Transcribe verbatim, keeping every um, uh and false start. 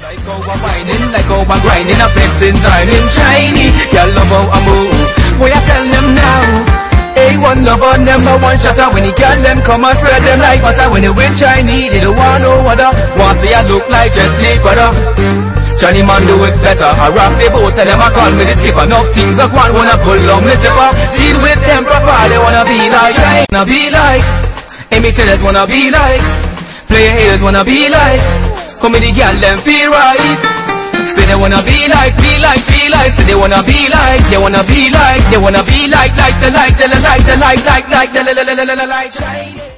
Like how I'm whining, like how I'm grinding, I'm flexing, styling, shiny. Y'all love how I move. What I tell them now? A one lover, number one shatter. When the girl them come and spread them like butter. When they win Chinese, they don't want no other. Want see I look like Jet Li brother. Johnny man do it better. I rap the boat and them I call me the skipper. Enough things I want wanna pull on me zipper. Deal with them proper, they wanna be like I wanna be like. Imitators wanna be like. Player haters wanna be like. Come with the girl them feel right. Say they wanna be like, be like, be like. Say they wanna be like, they wanna be like, they wanna be like, like the like, the like, the like, like, like, the like, like, like, like, like, like, like,